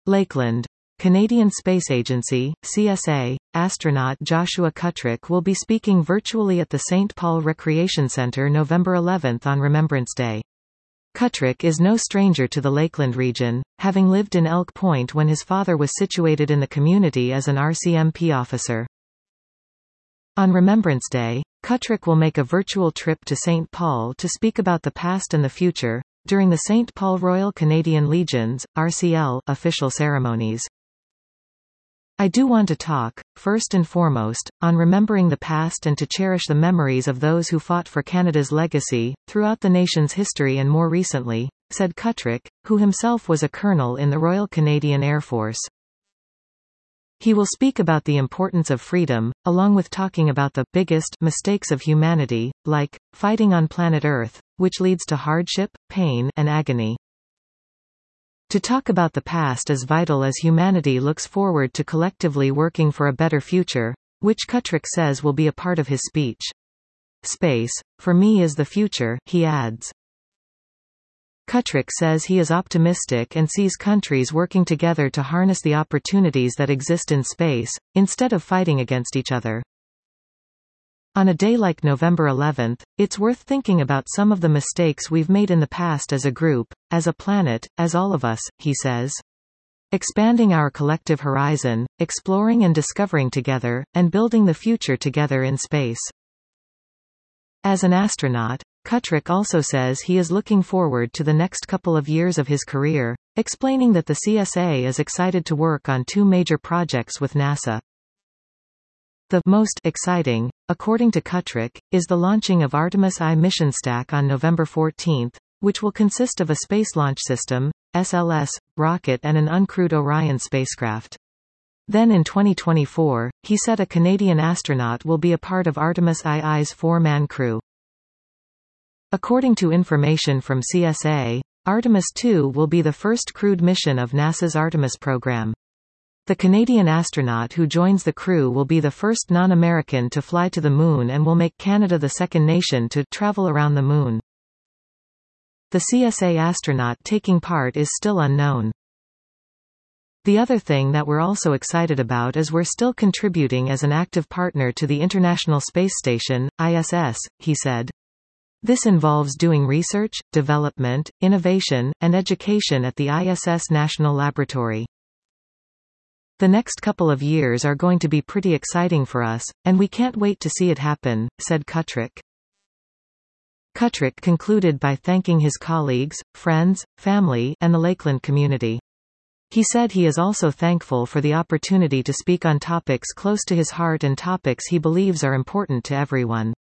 Lakeland. Canadian Space Agency, CSA, astronaut Joshua Kutrick will be speaking virtually at the St. Paul Recreation Centre November 11 on Remembrance Day. Kutrick is no stranger to the Lakeland region, having lived in Elk Point when his father was situated in the community as an RCMP officer. On Remembrance Day, Kutrick will make a virtual trip to St. Paul to speak about the past and the future, during the St. Paul Royal Canadian Legion's, RCL, official ceremonies. I do want to talk, first and foremost, on remembering the past and to cherish the memories of those who fought for Canada's legacy, throughout the nation's history and more recently, said Kutrick, who himself was a colonel in the Royal Canadian Air Force. He will speak about the importance of freedom, along with talking about the biggest mistakes of humanity, like fighting on planet Earth, which leads to hardship, pain, and agony. To talk about the past is vital as humanity looks forward to collectively working for a better future, which Kutrick says will be a part of his speech. Space, for me, is the future, he adds. Kutrick says he is optimistic and sees countries working together to harness the opportunities that exist in space, instead of fighting against each other. On a day like November 11, it's worth thinking about some of the mistakes we've made in the past as a group, as a planet, as all of us, he says. Expanding our collective horizon, exploring and discovering together, and building the future together in space. As an astronaut, Kutrick also says he is looking forward to the next couple of years of his career, explaining that the CSA is excited to work on two major projects with NASA. The most exciting, according to Kutrick, is the launching of Artemis I mission stack on November 14, which will consist of a Space Launch System, SLS, rocket and an uncrewed Orion spacecraft. Then in 2024, he said a Canadian astronaut will be a part of Artemis II's four-man crew. According to information from CSA, Artemis II will be the first crewed mission of NASA's Artemis program. The Canadian astronaut who joins the crew will be the first non-American to fly to the Moon and will make Canada the second nation to travel around the Moon. The CSA astronaut taking part is still unknown. The other thing that we're also excited about is we're still contributing as an active partner to the International Space Station, ISS, he said. This involves doing research, development, innovation, and education at the ISS National Laboratory. The next couple of years are going to be pretty exciting for us, and we can't wait to see it happen, said Kutrick. Kutrick concluded by thanking his colleagues, friends, family, and the Lakeland community. He said he is also thankful for the opportunity to speak on topics close to his heart and topics he believes are important to everyone.